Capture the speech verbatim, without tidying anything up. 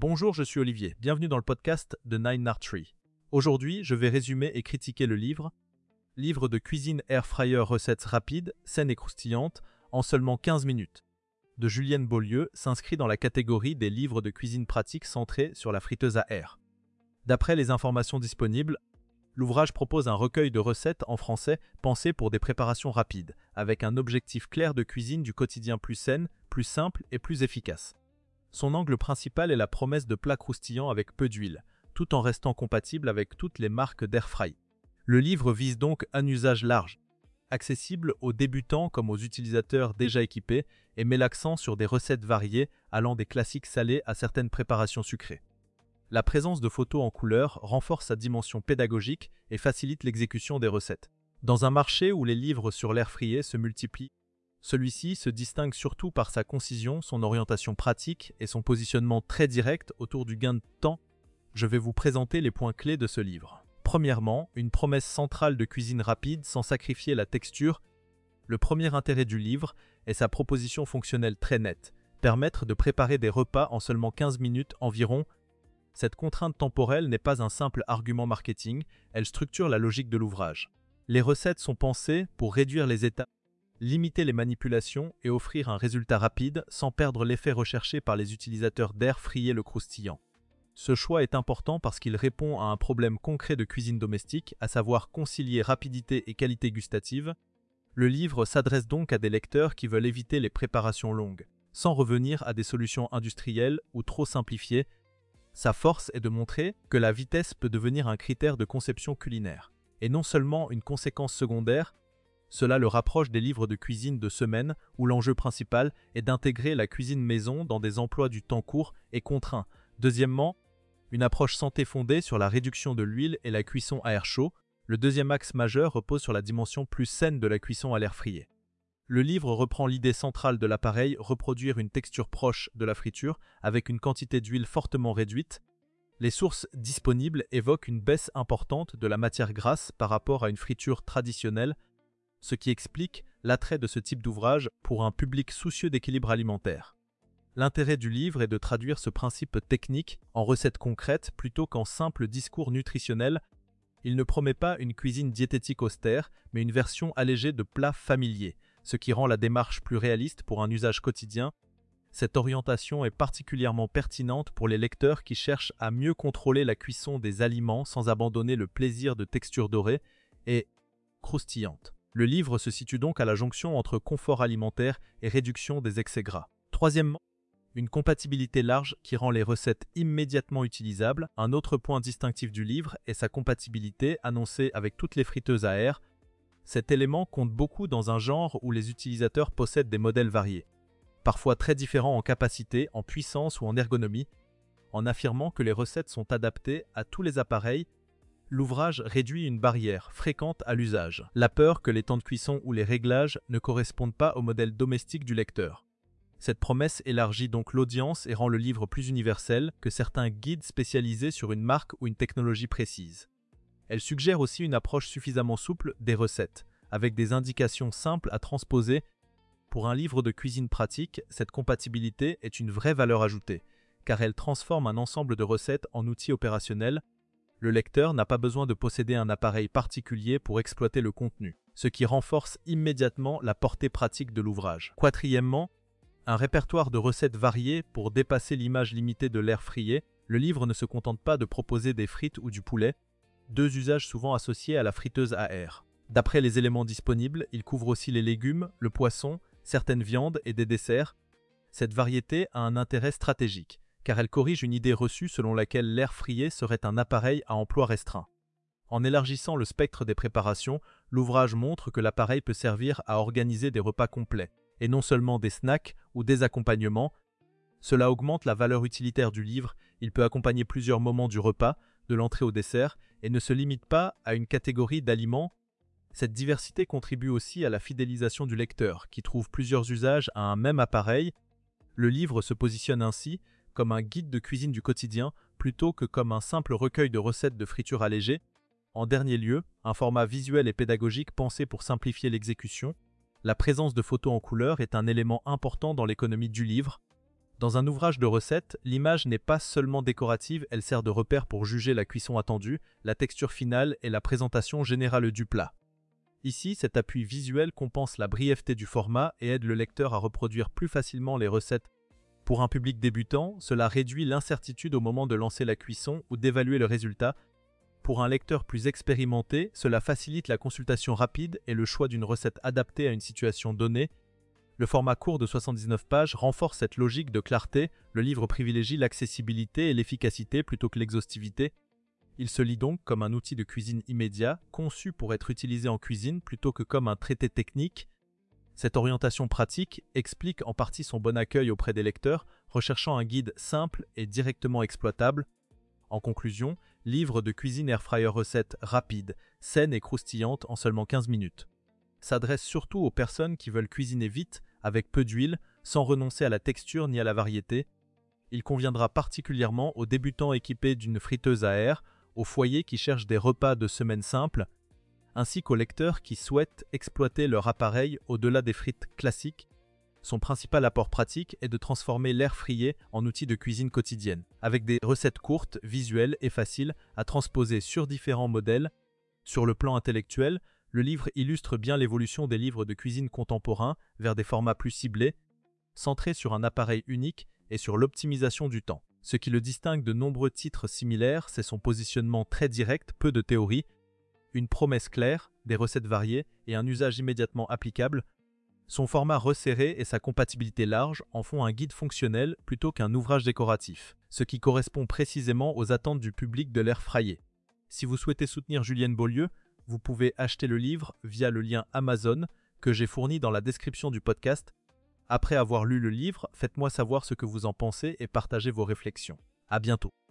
Bonjour, je suis Olivier, bienvenue dans le podcast de Nine Art Tree. Aujourd'hui, je vais résumer et critiquer le livre Livre de cuisine air fryer recettes rapides, saines et croustillantes, en seulement quinze minutes, de Julienne Beaulieu, s'inscrit dans la catégorie des livres de cuisine pratique centrés sur la friteuse à air. D'après les informations disponibles, l'ouvrage propose un recueil de recettes en français pensées pour des préparations rapides, avec un objectif clair de cuisine du quotidien plus saine, plus simple et plus efficace. Son angle principal est la promesse de plats croustillants avec peu d'huile, tout en restant compatible avec toutes les marques d'air fry. Le livre vise donc un usage large, accessible aux débutants comme aux utilisateurs déjà équipés et met l'accent sur des recettes variées allant des classiques salés à certaines préparations sucrées. La présence de photos en couleur renforce sa dimension pédagogique et facilite l'exécution des recettes. Dans un marché où les livres sur l'air fryer se multiplient, celui-ci se distingue surtout par sa concision, son orientation pratique et son positionnement très direct autour du gain de temps. Je vais vous présenter les points clés de ce livre. Premièrement, une promesse centrale de cuisine rapide sans sacrifier la texture. Le premier intérêt du livre est sa proposition fonctionnelle très nette, permettre de préparer des repas en seulement quinze minutes environ. Cette contrainte temporelle n'est pas un simple argument marketing, elle structure la logique de l'ouvrage. Les recettes sont pensées pour réduire les étapes, limiter les manipulations et offrir un résultat rapide sans perdre l'effet recherché par les utilisateurs d'air fryer le croustillant. Ce choix est important parce qu'il répond à un problème concret de cuisine domestique, à savoir concilier rapidité et qualité gustative. Le livre s'adresse donc à des lecteurs qui veulent éviter les préparations longues, sans revenir à des solutions industrielles ou trop simplifiées. Sa force est de montrer que la vitesse peut devenir un critère de conception culinaire, et non seulement une conséquence secondaire. Cela le rapproche des livres de cuisine de semaine où l'enjeu principal est d'intégrer la cuisine maison dans des emplois du temps court et contraints. Deuxièmement, une approche santé fondée sur la réduction de l'huile et la cuisson à air chaud. Le deuxième axe majeur repose sur la dimension plus saine de la cuisson à l'air fryer. Le livre reprend l'idée centrale de l'appareil, reproduire une texture proche de la friture avec une quantité d'huile fortement réduite. Les sources disponibles évoquent une baisse importante de la matière grasse par rapport à une friture traditionnelle, ce qui explique l'attrait de ce type d'ouvrage pour un public soucieux d'équilibre alimentaire. L'intérêt du livre est de traduire ce principe technique en recettes concrètes plutôt qu'en simples discours nutritionnels. Il ne promet pas une cuisine diététique austère, mais une version allégée de plats familiers, ce qui rend la démarche plus réaliste pour un usage quotidien. Cette orientation est particulièrement pertinente pour les lecteurs qui cherchent à mieux contrôler la cuisson des aliments sans abandonner le plaisir de texture dorée et croustillante. Le livre se situe donc à la jonction entre confort alimentaire et réduction des excès gras. Troisièmement, une compatibilité large qui rend les recettes immédiatement utilisables. Un autre point distinctif du livre est sa compatibilité annoncée avec toutes les friteuses à air. Cet élément compte beaucoup dans un genre où les utilisateurs possèdent des modèles variés, parfois très différents en capacité, en puissance ou en ergonomie. En affirmant que les recettes sont adaptées à tous les appareils, l'ouvrage réduit une barrière fréquente à l'usage, la peur que les temps de cuisson ou les réglages ne correspondent pas au modèle domestique du lecteur. Cette promesse élargit donc l'audience et rend le livre plus universel que certains guides spécialisés sur une marque ou une technologie précise. Elle suggère aussi une approche suffisamment souple des recettes, avec des indications simples à transposer. Pour un livre de cuisine pratique, cette compatibilité est une vraie valeur ajoutée, car elle transforme un ensemble de recettes en outils opérationnels. Le lecteur n'a pas besoin de posséder un appareil particulier pour exploiter le contenu, ce qui renforce immédiatement la portée pratique de l'ouvrage. Quatrièmement, un répertoire de recettes variées pour dépasser l'image limitée de l'air fryer. Le livre ne se contente pas de proposer des frites ou du poulet, deux usages souvent associés à la friteuse à air. D'après les éléments disponibles, il couvre aussi les légumes, le poisson, certaines viandes et des desserts. Cette variété a un intérêt stratégique, car elle corrige une idée reçue selon laquelle l'air fryer serait un appareil à emploi restreint. En élargissant le spectre des préparations, l'ouvrage montre que l'appareil peut servir à organiser des repas complets, et non seulement des snacks ou des accompagnements. Cela augmente la valeur utilitaire du livre, il peut accompagner plusieurs moments du repas, de l'entrée au dessert, et ne se limite pas à une catégorie d'aliments. Cette diversité contribue aussi à la fidélisation du lecteur, qui trouve plusieurs usages à un même appareil. Le livre se positionne ainsi comme un guide de cuisine du quotidien, plutôt que comme un simple recueil de recettes de friture allégées. En dernier lieu, un format visuel et pédagogique pensé pour simplifier l'exécution. La présence de photos en couleur est un élément important dans l'économie du livre. Dans un ouvrage de recette, l'image n'est pas seulement décorative, elle sert de repère pour juger la cuisson attendue, la texture finale et la présentation générale du plat. Ici, cet appui visuel compense la brièveté du format et aide le lecteur à reproduire plus facilement les recettes. Pour un public débutant, cela réduit l'incertitude au moment de lancer la cuisson ou d'évaluer le résultat. Pour un lecteur plus expérimenté, cela facilite la consultation rapide et le choix d'une recette adaptée à une situation donnée. Le format court de soixante-dix-neuf pages renforce cette logique de clarté, le livre privilégie l'accessibilité et l'efficacité plutôt que l'exhaustivité. Il se lit donc comme un outil de cuisine immédiat, conçu pour être utilisé en cuisine plutôt que comme un traité technique. Cette orientation pratique explique en partie son bon accueil auprès des lecteurs, recherchant un guide simple et directement exploitable. En conclusion, livre de cuisine airfryer recette rapide, saine et croustillante en seulement quinze minutes. S'adresse surtout aux personnes qui veulent cuisiner vite, avec peu d'huile, sans renoncer à la texture ni à la variété. Il conviendra particulièrement aux débutants équipés d'une friteuse à air, aux foyers qui cherchent des repas de semaine simples, ainsi qu'aux lecteurs qui souhaitent exploiter leur appareil au-delà des frites classiques. Son principal apport pratique est de transformer l'air fryer en outil de cuisine quotidienne, avec des recettes courtes, visuelles et faciles à transposer sur différents modèles. Sur le plan intellectuel, le livre illustre bien l'évolution des livres de cuisine contemporains vers des formats plus ciblés, centrés sur un appareil unique et sur l'optimisation du temps. Ce qui le distingue de nombreux titres similaires, c'est son positionnement très direct, peu de théorie, une promesse claire, des recettes variées et un usage immédiatement applicable. Son format resserré et sa compatibilité large en font un guide fonctionnel plutôt qu'un ouvrage décoratif, ce qui correspond précisément aux attentes du public de l'air fryer. Si vous souhaitez soutenir Julienne Beaulieu, vous pouvez acheter le livre via le lien Amazon que j'ai fourni dans la description du podcast. Après avoir lu le livre, faites-moi savoir ce que vous en pensez et partagez vos réflexions. À bientôt.